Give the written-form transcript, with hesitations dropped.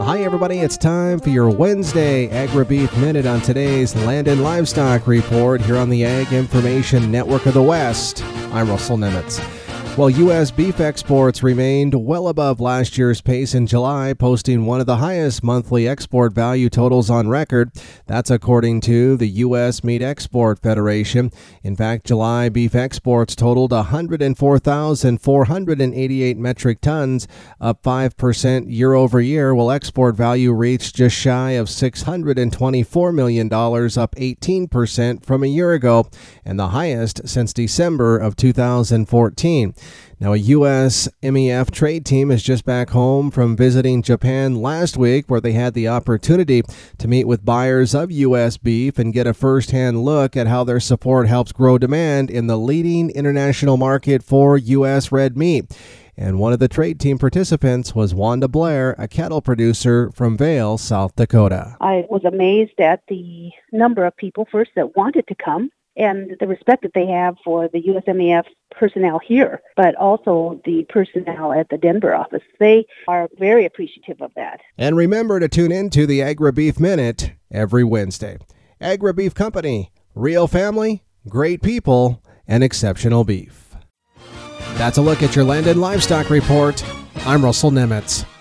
Hi, everybody. It's time for your Wednesday Agri-Beef Minute on today's Land and Livestock Report here on the Ag Information Network of the West. I'm Russell Nemitz. Well, U.S. beef exports remained well above last year's pace in July, posting one of the highest monthly export value totals on record. That's according to the U.S. Meat Export Federation. In fact, July beef exports totaled 104,488 metric tons, up 5% year over year, while export value reached just shy of $624 million, up 18% from a year ago, and the highest since December of 2014. Now, a U.S. MEF trade team is just back home from visiting Japan last week, where they had the opportunity to meet with buyers of U.S. beef and get a first-hand look at how their support helps grow demand in the leading international market for U.S. red meat. And one of the trade team participants was Wanda Blair, a cattle producer from Vail, South Dakota. I was amazed at the number of people, first, that wanted to come, and the respect that they have for the USMEF personnel here, but also the personnel at the Denver office. They are very appreciative of that. And remember to tune in to the Agri-Beef Minute every Wednesday. Agri-Beef Company, real family, great people, and exceptional beef. That's a look at your Land and Livestock Report. I'm Russell Nemitz.